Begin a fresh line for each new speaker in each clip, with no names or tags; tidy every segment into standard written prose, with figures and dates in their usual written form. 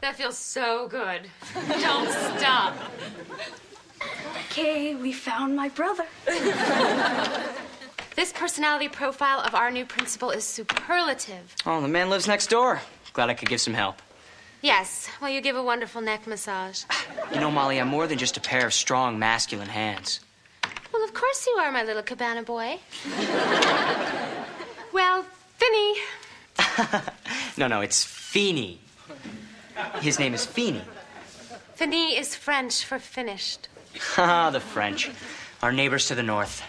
That feels so good. Don't stop.
Okay, we found my brother.
This personality profile of our new principal is superlative.
Oh, the man lives next door. Glad I could give some help.
Yes, well, you give a wonderful neck massage.
You know, Molly, I'm more than just a pair of strong, masculine hands.
Well, of course you are, my little cabana boy. Well, Finny.
No, it's Feeny. His name is Feeny.
Finny is French for finished.
Haha, the French. Our neighbors to the north.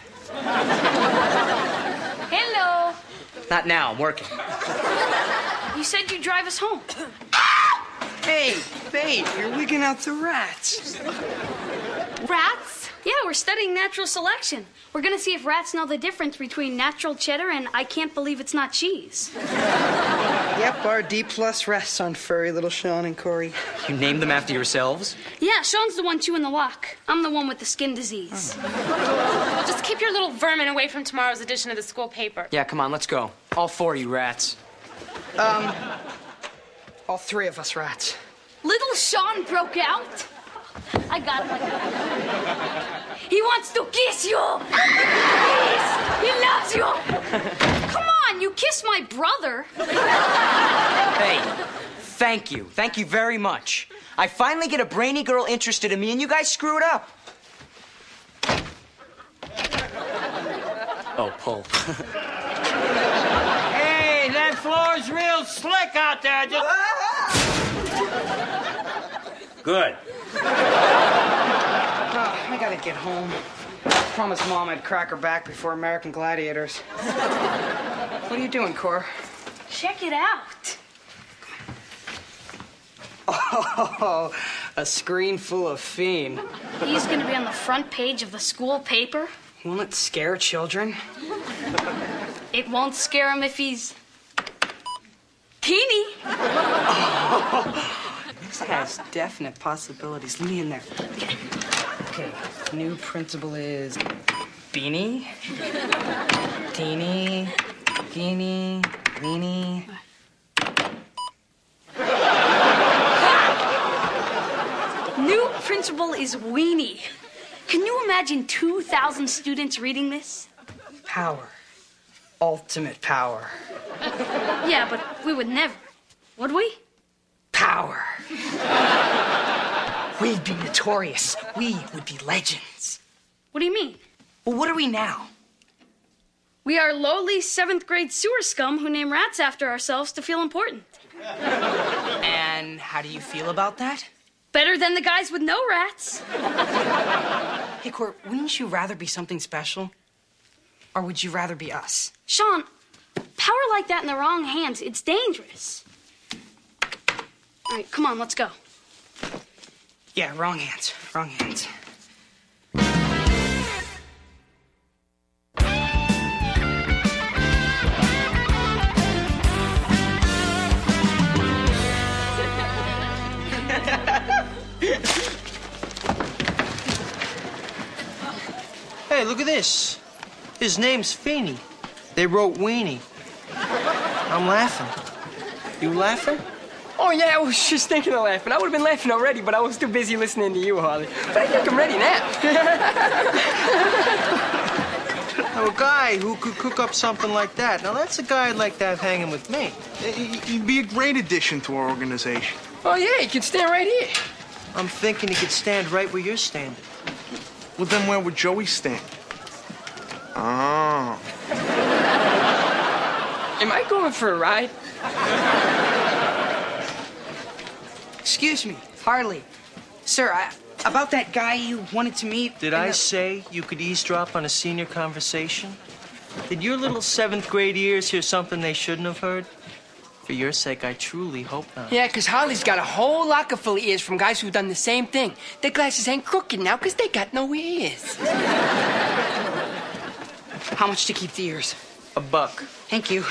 Hello.
Not now, I'm working.
You said you'd drive us home.
Hey, babe, you're wigging out the rats.
Rats?
Yeah, we're studying natural selection. We're gonna see if rats know the difference between natural cheddar and I can't believe it's not cheese.
Yep, our D+ rests on furry little Sean and Corey.
You named them after yourselves?
Yeah, Sean's the one chewing the lock. I'm the one with the skin disease.
Just keep your little vermin away from tomorrow's edition of the school paper.
Yeah, come on, let's go. All four of you rats.
All three of us rats.
Little Sean broke out. I got him. He wants to kiss you. Please. He loves you. Come on, you kissed my brother.
Hey, thank you. Thank you very much. I finally get a brainy girl interested in me, and you guys screw it up. Oh, pull.
Hey, that floor's real slick out there. Good.
I gotta get home. Promised Mom I'd crack her back before American Gladiators. What are you doing, Cor?
Check it out.
Oh, a screen full of Fiend.
He's gonna be on the front page of the school paper.
Won't it scare children?
It won't scare him if he's teeny.
This has definite possibilities. Lean in there. Okay, new principal is Beanie, Teeny, Geenie, Weenie.
New principal is Weenie. Can you imagine 2,000 students reading this?
Power. Ultimate power.
Yeah, but we would never. Would we?
Power. We'd be notorious. We would be legends.
What do you mean?
Well, what are we now?
We are lowly 7th grade sewer scum who name rats after ourselves to feel important.
And how do you feel about that?
Better than the guys with no rats.
Hey, Cor, wouldn't you rather be something special? Or would you rather be us?
Sean, power like that in the wrong hands, it's dangerous. All right, come on, let's go.
Yeah, wrong hands. Wrong hands.
Hey, look at this. His name's Feeny. They wrote Weenie. I'm laughing. You laughing?
Oh, yeah, I was just thinking of laughing. I would have been laughing already, but I was too busy listening to you, Harley. But I think I'm ready now.
Now, a guy who could cook up something like that. Now, that's a guy I'd like to have hanging with me.
You'd be a great addition to our organization.
Oh, yeah, you can stand right here.
I'm thinking he could stand right where you're standing.
Well, then where would Joey stand? Oh.
Am I going for a ride?
Excuse me, Harley. Sir, about that guy you wanted to meet...
Did I say you could eavesdrop on a senior conversation? Did your little 7th grade ears hear something they shouldn't have heard? For your sake, I truly hope not.
Yeah, because Harley's got a whole locker full of ears from guys who've done the same thing. Their glasses ain't crooked now because they got no ears.
How much to keep the ears?
$1.
Thank you.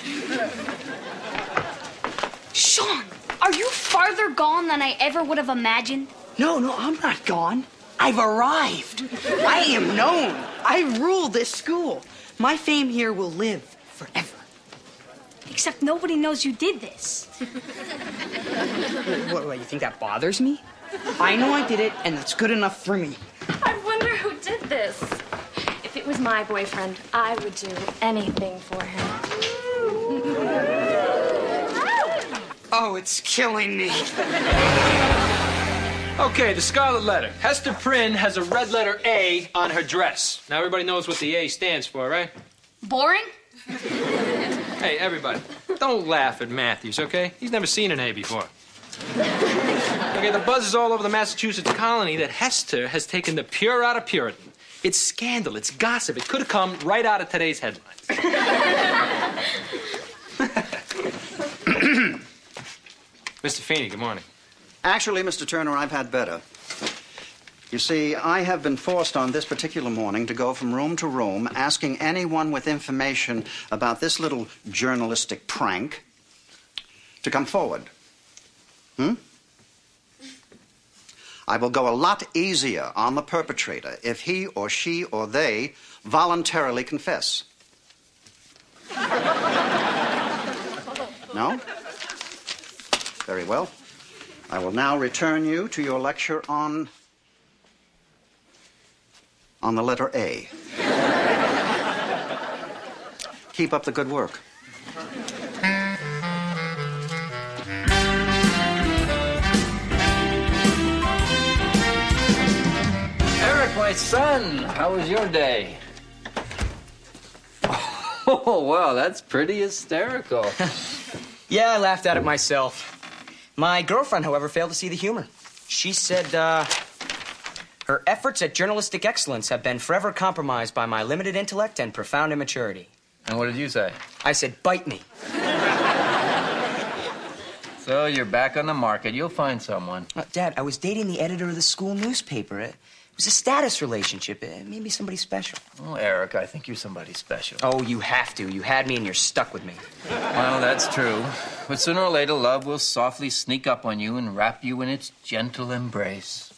Sean, are you farther gone than I ever would have imagined?
No, I'm not gone. I've arrived. I am known. I rule this school. My fame here will live forever.
Except nobody knows you did this.
What, you think that bothers me? I know I did it, and that's good enough for me.
I wonder who did this. If it was my boyfriend, I would do anything for him.
Oh, it's killing me.
Okay, the Scarlet Letter. Hester Prynne has a red letter A on her dress. Now everybody knows what the A stands for, right?
Boring?
Hey, everybody, don't laugh at Matthews, okay? He's never seen an A before. Okay, the buzz is all over the Massachusetts colony that Hester has taken the pure out of Puritan. It's scandal, it's gossip. It could have come right out of today's headlines. Mr. Feeney, good morning.
Actually, Mr. Turner, I've had better. You see, I have been forced on this particular morning to go from room to room asking anyone with information about this little journalistic prank to come forward. I will go a lot easier on the perpetrator if he or she or they voluntarily confess. No? Very well. I will now return you to your lecture on the letter A. Keep up the good work.
Eric, my son, how was your day? Oh, wow, that's pretty hysterical.
Yeah, I laughed at it myself. My girlfriend, however, failed to see the humor. She said, her efforts at journalistic excellence have been forever compromised by my limited intellect and profound immaturity.
And what did you say?
I said, bite me.
So you're back on the market. You'll find someone.
Dad, I was dating the editor of the school newspaper. It was a status relationship. It made me somebody special.
Oh, Eric, I think you're somebody special.
Oh, you have to. You had me and you're stuck with me.
Well, that's true. But sooner or later, love will softly sneak up on you and wrap you in its gentle embrace.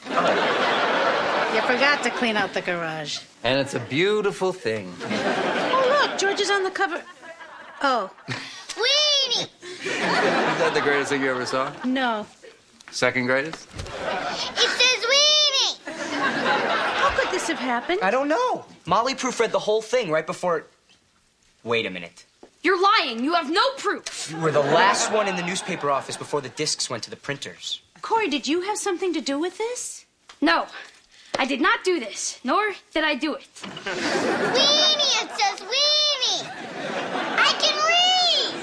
You forgot to clean out the garage.
And it's a beautiful thing.
Oh, look, George is on the cover. Oh.
Weenie!
Is that the greatest thing you ever saw?
No.
Second greatest?
It says weenie!
How could this have happened?
I don't know. Molly proofread the whole thing right before it... Wait a minute.
You're lying. You have no proof.
You were the last one in the newspaper office before the discs went to the printers.
Corey, did you have something to do with this?
No. I did not do this, nor did I do it.
Weenie! It says weenie! I can read!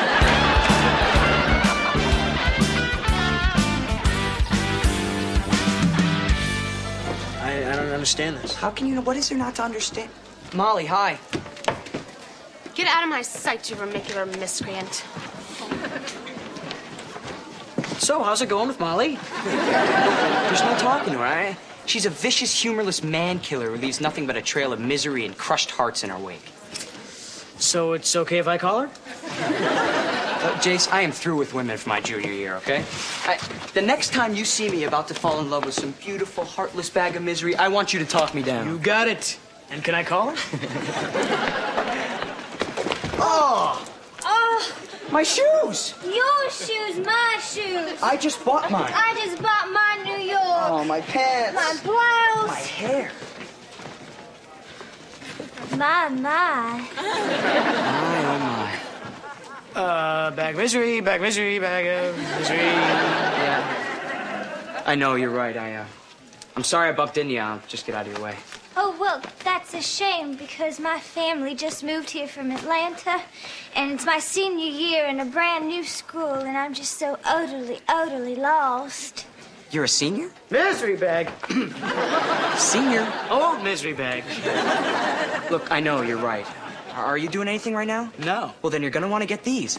I don't understand this.
How can you know? What is there not to understand? Molly, hi.
Get out of my sight, you vermicular miscreant.
So, how's it going with Molly? There's no talking to her, right? She's a vicious, humorless man-killer who leaves nothing but a trail of misery and crushed hearts in her wake.
So it's okay if I call her?
Jace, I am through with women for my junior year, okay? The next time you see me about to fall in love with some beautiful, heartless bag of misery, I want you to talk me down.
You got it. And can I call her?
Oh!
Oh!
My shoes!
Your shoes, my shoes.
I just bought mine.
I just bought my New York.
Oh, my pants.
My blouse.
My hair.
My.
My, oh, my.
Bag of misery, bag of misery, bag of misery.
Yeah. I know, you're right. I'm sorry I bumped into you. I'll just get out of your way.
Oh, well, that's a shame because my family just moved here from Atlanta, and it's my senior year in a brand new school, and I'm just so utterly lost.
You're a senior?
Misery bag.
Senior?
Old misery bag.
Look, I know, you're right. Are you doing anything right now?
No.
Well, then you're gonna want to get these.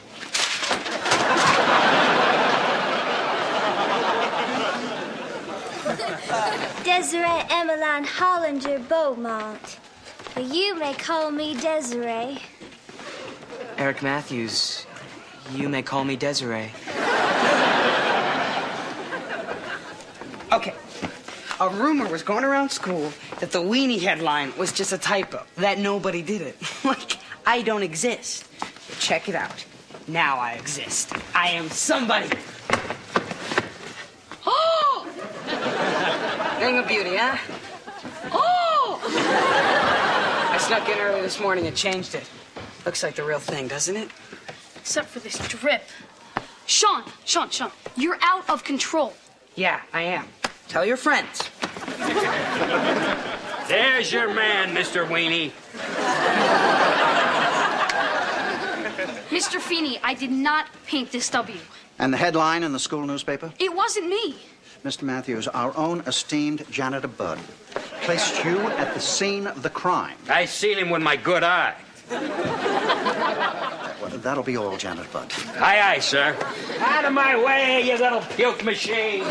Desiree Emmeline Hollinger Beaumont. But you may call me Desiree.
Eric Matthews, you may call me Desiree.
Okay. A rumor was going around school that the weenie headline was just a typo, that nobody did it. Like, I don't exist. Check it out. Now I exist. I am somebody. Oh! Thing of beauty, huh? Oh! I snuck in early this morning and changed it. Looks like the real thing, doesn't it?
Except for this drip. Sean, you're out of control.
Yeah, I am. Tell your friends.
There's your man, Mr. Weenie.
Mr. Feeney, I did not paint this W.
And the headline in the school newspaper?
It wasn't me.
Mr. Matthews, our own esteemed janitor Bud placed you at the scene of the crime.
I seen him with my good eye.
Well, that'll be all, Janitor Bud.
Aye, aye, sir. Out of my way, you little puke machine.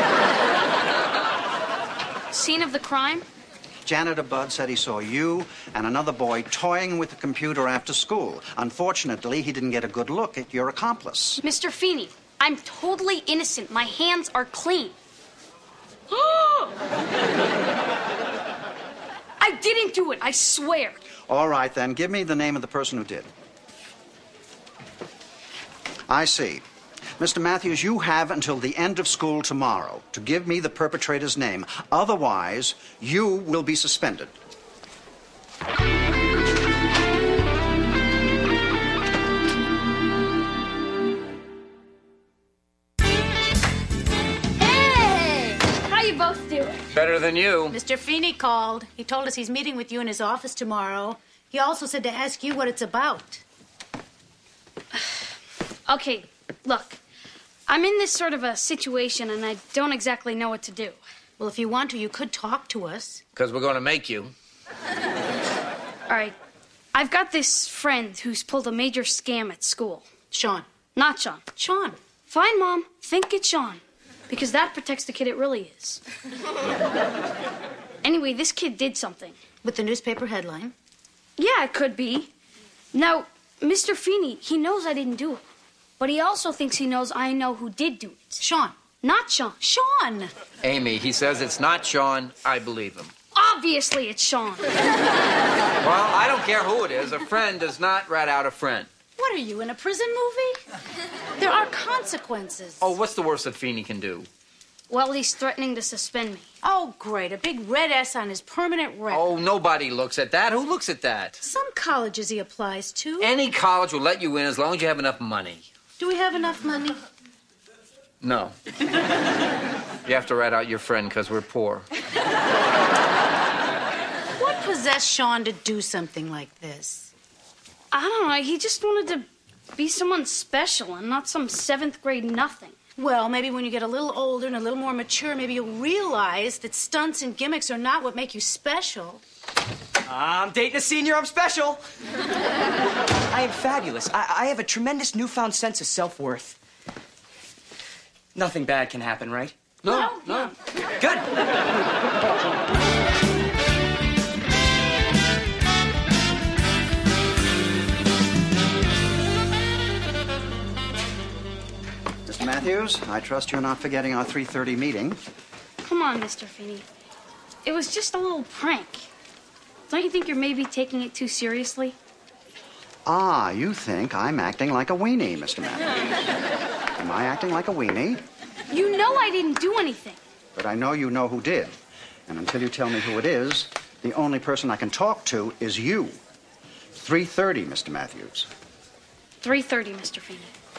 Scene of the crime?
Janitor Bud said he saw you and another boy toying with the computer after school. Unfortunately, he didn't get a good look at your accomplice.
Mr. Feeney, I'm totally innocent. My hands are clean. I didn't do it, I swear.
All right, then. Give me the name of the person who did. I see. Mr. Matthews, you have until the end of school tomorrow to give me the perpetrator's name. Otherwise, you will be suspended.
Hey! How you both doing?
Better than you.
Mr. Feeney called. He told us he's meeting with you in his office tomorrow. He also said to ask you what it's about.
Okay, look. I'm in this sort of a situation, and I don't exactly know what to do.
Well, if you want to, you could talk to us.
Because we're going to make you.
All right. I've got this friend who's pulled a major scam at school.
Sean.
Not Sean.
Sean.
Fine, Mom. Think it's Sean. Because that protects the kid it really is. Anyway, this kid did something.
With the newspaper headline?
Yeah, it could be. Now, Mr. Feeney, he knows I didn't do it. But he also thinks he knows I know who did do it.
Sean.
Not Sean.
Sean!
Amy, he says it's not Sean. I believe him.
Obviously, it's Sean.
Well, I don't care who it is. A friend does not rat out a friend.
What are you, in a prison movie? There are consequences.
Oh, what's the worst that Feeney can do?
Well, he's threatening to suspend me.
Oh, great. A big red S on his permanent record.
Oh, nobody looks at that. Who looks at that?
Some colleges he applies to.
Any college will let you in as long as you have enough money.
Do we have enough money?
No. You have to rat out your friend because we're poor.
What possessed Sean to do something like this?
I don't know. He just wanted to be someone special and not some 7th grade nothing.
Well, maybe when you get a little older and a little more mature, maybe you'll realize that stunts and gimmicks are not what make you special.
I'm dating a senior. I'm special. I am fabulous. I have a tremendous newfound sense of self-worth. Nothing bad can happen, right?
No.
Good.
Mr. Matthews, I trust you're not forgetting our 3:30 meeting.
Come on, Mr. Feeney. It was just a little prank. Don't you think you're maybe taking it too seriously?
Ah, you think I'm acting like a weenie, Mr. Matthews. Am I acting like a weenie?
You know I didn't do anything.
But I know you know who did. And until you tell me who it is, the only person I can talk to is you. 3:30, Mr. Matthews.
3:30, Mr. Feeney.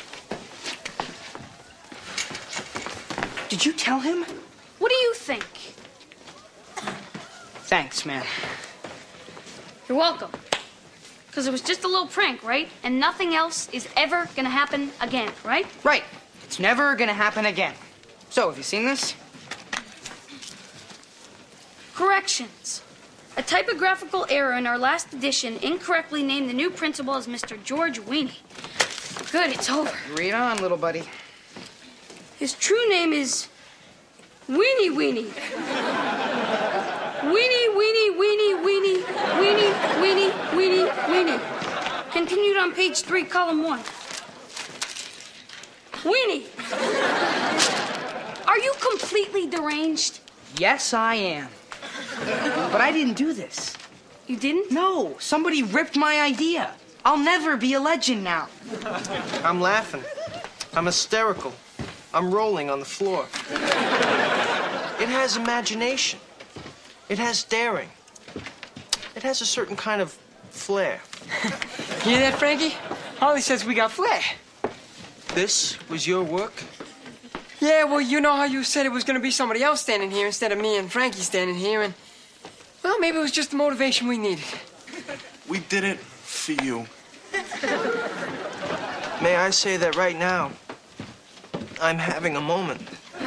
Did you tell him?
What do you think?
Thanks, man.
You're welcome. Because it was just a little prank, right? And nothing else is ever gonna happen again, right?
Right. It's never gonna happen again. So, have you seen this?
Corrections. A typographical error in our last edition incorrectly named the new principal as Mr. George Weenie. Good, it's over.
Read on, little buddy.
His true name is Weenie Weenie. Weenie, Weenie, Weenie, Weenie, Weenie, Weenie, Weenie, Weenie. Continued on page 3, column 1. Weenie. Are you completely deranged?
Yes, I am. But I didn't do this.
You didn't?
No, somebody ripped my idea. I'll never be a legend now.
I'm laughing. I'm hysterical. I'm rolling on the floor. It has imagination. It has daring. It has a certain kind of flair.
Hear that, Frankie? Holly says we got flair.
This was your work?
Yeah, well, you know how you said it was going to be somebody else standing here instead of me and Frankie standing here, and, well, maybe it was just the motivation we needed.
We did it for you.
May I say that right now, I'm having a moment.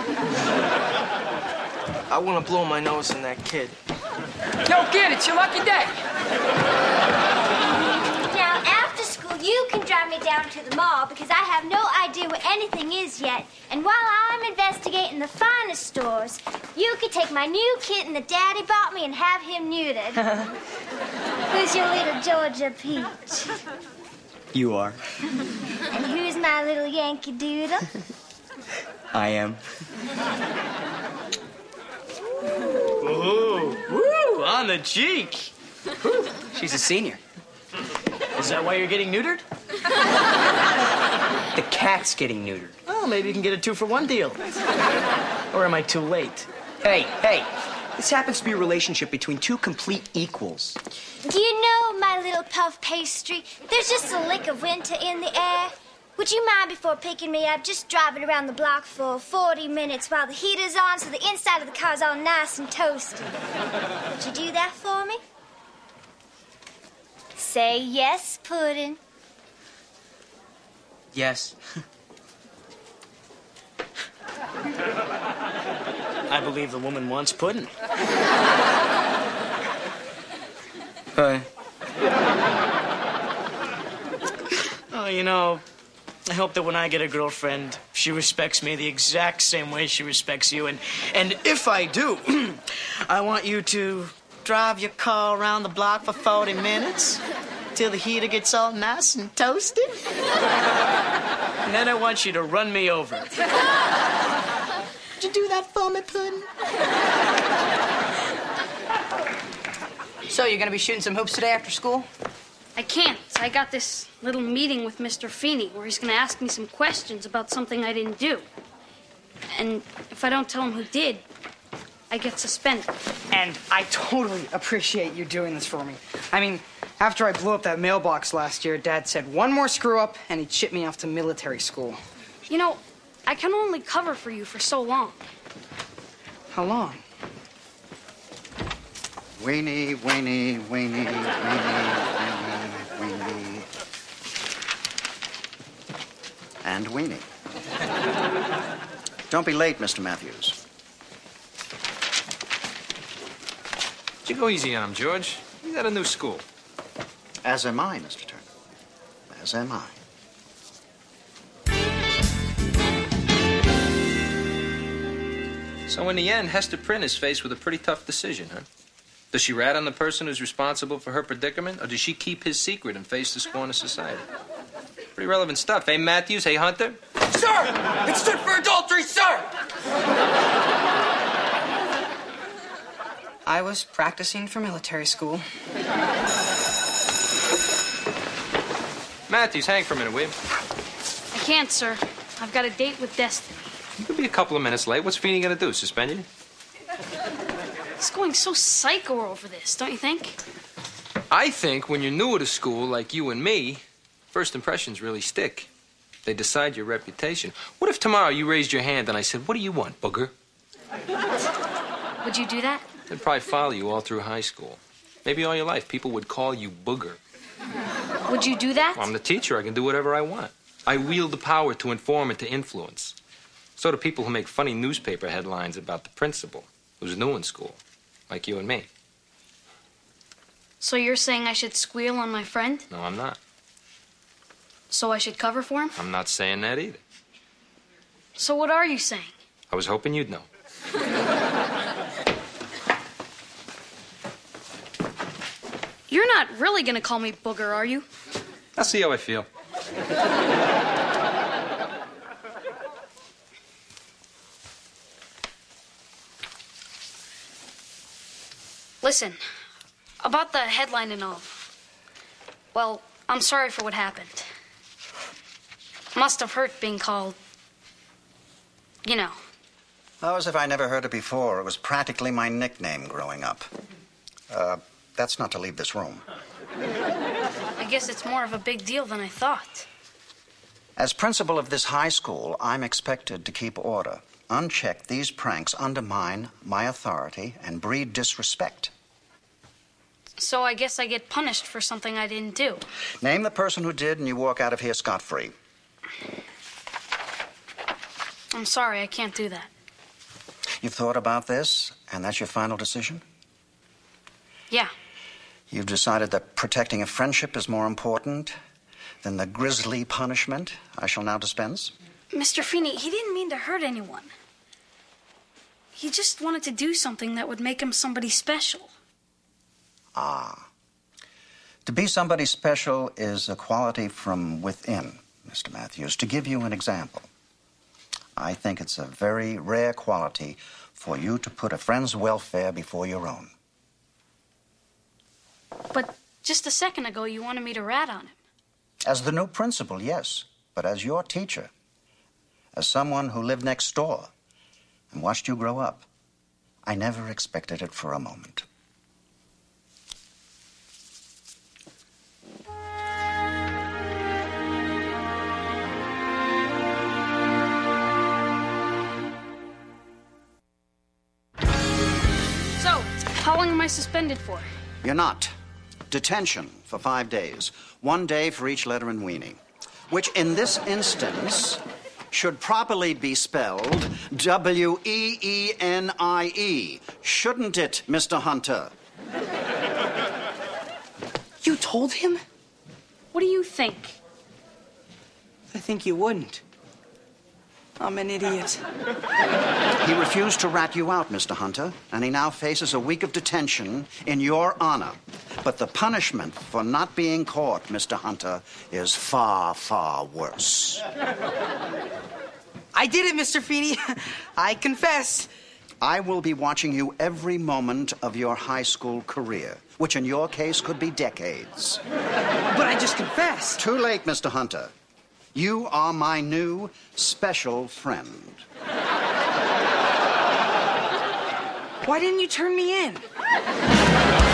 I want to blow my nose in that kid.
Yo, kid, it's your lucky day.
Now, after school, you can drive me down to the mall because I have no idea what anything is yet. And while I'm investigating the finest stores, you can take my new kitten that Daddy bought me and have him neutered. Who's your little Georgia Peach?
You are.
And who's my little Yankee Doodle?
I am.
Ooh, woo, on the cheek.
She's a senior.
Is that why you're getting neutered?
The cat's getting neutered.
Well, maybe you can get a 2-for-1 deal. Or am I too late?
Hey, this happens to be a relationship between two complete equals.
Do you know, my little puff pastry, there's just a lick of winter in the air? Would you mind, before picking me up, just driving around the block for 40 minutes while the heater's on so the inside of the car's all nice and toasty? Would you do that for me? Say yes, Puddin'.
Yes.
I believe the woman wants pudding. Oh, you know, I hope that when I get a girlfriend, she respects me the exact same way she respects you. And if I do, I want you to drive your car around the block for 40 minutes till the heater gets all nice and toasted. And then I want you to run me over. Would you do that for me, Puddin'?
So, you're gonna be shooting some hoops today after school?
I can't. I got this little meeting with Mr. Feeney where he's going to ask me some questions about something I didn't do. And if I don't tell him who did, I get suspended.
And I totally appreciate you doing this for me. I mean, after I blew up that mailbox last year, Dad said one more screw-up and he'd ship me off to military school.
You know, I can only cover for you for so long.
How long?
Weenie, weenie, weenie, weenie, weenie, weenie. And weenie. Don't be late, Mr. Matthews.
You go easy on him, George. He's at a new school.
As am I, Mr. Turner. As am I.
So in the end, Hester Prynne is faced with a pretty tough decision, huh? Does she rat on the person who's responsible for her predicament, or does she keep his secret and face the scorn of society? Pretty relevant stuff, eh, Matthews? Hey, Hunter?
Sir! It stood for adultery, sir!
I was practicing for military school.
Matthews, hang for a minute, will you?
I can't, sir. I've got a date with Destiny.
You could be a couple of minutes late. What's Feeney gonna do, suspend you?
He's going so psycho over this, don't you think?
I think when you're new at a school like you and me, first impressions really stick. They decide your reputation. What if tomorrow you raised your hand and I said, "What do you want, booger?"
Would you do that?
They'd probably follow you all through high school. Maybe all your life, people would call you booger.
Would you do that?
Well, I'm the teacher. I can do whatever I want. I wield the power to inform and to influence. So do people who make funny newspaper headlines about the principal, who's new in school, like you and me.
So you're saying I should squeal on my friend?
No, I'm not.
So I should cover for him?
I'm not saying that either.
So what are you saying?
I was hoping you'd know.
You're not really gonna call me booger, are you?
I'll see how I feel.
Listen, about the headline and all. Well, I'm sorry for what happened. Must have hurt being called, you know.
Oh, as if I never heard it before. It was practically my nickname growing up. That's not to leave this room.
I guess it's more of a big deal than I thought.
As principal of this high school, I'm expected to keep order. Unchecked, these pranks undermine my authority and breed disrespect.
So I guess I get punished for something I didn't do.
Name the person who did, and you walk out of here scot-free.
I'm sorry, I can't do that.
You've thought about this, and that's your final decision?
Yeah.
You've decided that protecting a friendship is more important than the grisly punishment I shall now dispense?
Mr. Feeney, he didn't mean to hurt anyone. He just wanted to do something that would make him somebody special.
Ah. To be somebody special is a quality from within, Mr. Matthews. To give you an example, I think it's a very rare quality for you to put a friend's welfare before your own.
But just a second ago, you wanted me to rat on him.
As the new principal, yes. But as your teacher, as someone who lived next door and watched you grow up, I never expected it for a moment.
So, how long am I suspended for?
You're not. Detention for 5 days. 1 day for each letter in weenie. Which in this instance should properly be spelled W-E-E-N-I-E. Shouldn't it, Mr. Hunter?
You told him?
What do you think?
I think you wouldn't. I'm an idiot.
He refused to rat you out, Mr. Hunter, and he now faces a week of detention in your honor. But the punishment for not being caught, Mr. Hunter, is far, far worse.
I did it, Mr. Feeney. I confess.
I will be watching you every moment of your high school career, which in your case could be decades.
But I just confessed.
Too late, Mr. Hunter. You are my new special friend.
Why didn't you turn me in?